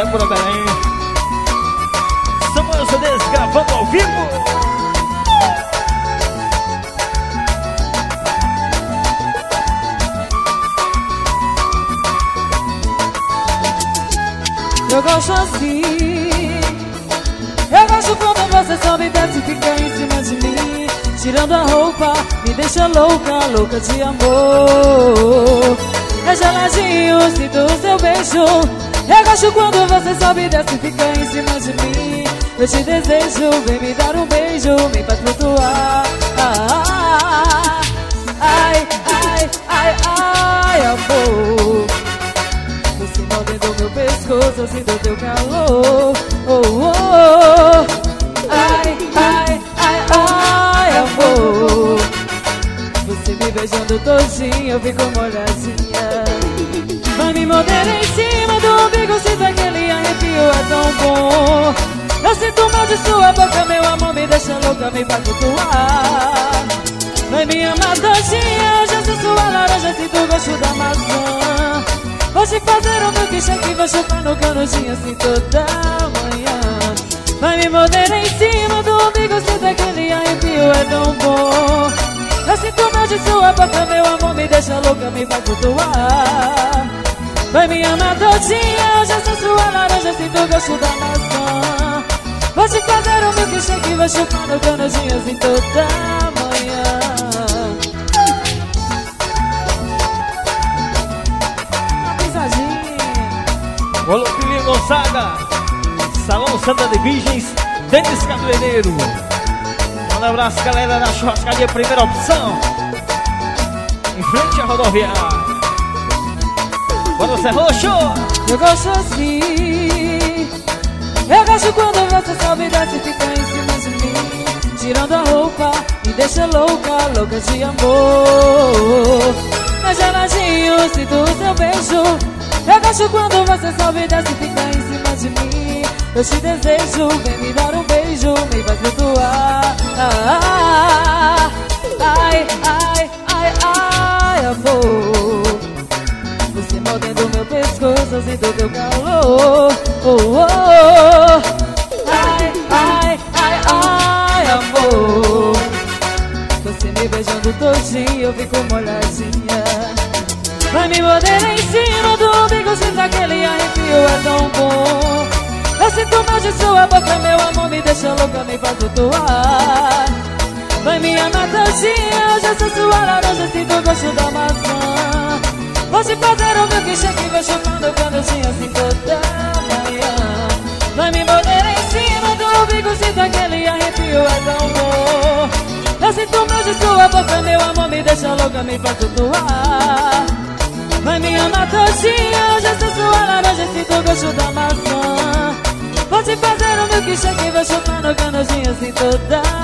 Pura Belém. Samuel Cedes gravando ao vivo. Eu gosto assim. Eu gosto quando você sobe e desce e fica em cima de mim, tirando a roupa, me deixa louca, louca de amor. É geladinho, sinto o seu beijo. Eu gosto quando você sobe e desce e fica em cima de mim. Eu te desejo, vem me dar um beijo, me faz flutuar. Ai, ai, ai, ai, amor. Você mordendo meu pescoço, eu sinto teu calor. Oh, oh, oh. Ai, ai, ai, ai, amor. Você me beijando todinho, eu fico molhadinha. Vai me morder em cima do umbigo, sinto aquele arrepio, é tão bom. Eu sinto mal de sua boca, meu amor, me deixa louca, me faz flutuar. Vai me amar todinha, já sou sua laranja, sinto o gosto da maçã. Vou te fazer um milkshake, vou chupar no canudinho assim toda manhã. Vai me morder em cima do umbigo, sinto aquele arrepio, é tão bom. Eu sinto mal de sua boca, meu amor, me deixa louca, me faz flutuar. Vai me amar todinha, já sou sua laranja, sinto o gosto da maçã. Vou te fazer um milkshake, vou chupar no canudinho assim toda manhã. Alô, Filhinho Gonçaga, Salão Santa de Virgens, Denis Cabeleireiro. Um abraço, galera da churrascaria Primeira Opção, em frente à rodoviária. Bora, Zé Roxo! Eu gosto assim. Eu gosto quando você sobe e desce e fica em cima de mim, tirando a roupa, me deixa louca, louca de amor. É geladinho, sinto o seu beijo. Eu gosto quando você sobe e desce e fica em cima de mim. Eu te desejo, vem me dar um beijo, me faz flutuar. Ai, ai, ai, ai, amor. Você mordendo meu pescoço, eu sinto teu calor. Oh, oh, oh. Ai, ai, ai, ai, amor. Você me beijando todinho, eu fico molhadinha. Vai me morder em cima do umbigo, sinto aquele arrepio, é tão bom. Eu sinto mal de sua boca, meu amor, me deixa louca, me faz flutuar. Vai me amar todinha, já sou sua laranja, sinto o gosto da maçã. Vou te fazer um milkshake, vou chupar no canudinho assim toda manhã. Vai me morder em cima do umbigo, sinto aquele arrepio, é tão bom. Eu sinto mal de sua boca, meu amor, me deixa louca, me faz flutuar. Vai me amar todinha, já sou sua laranja, sinto o gosto da maçã. Vou te fazer um milkshake, vou chupar no canudinho assim toda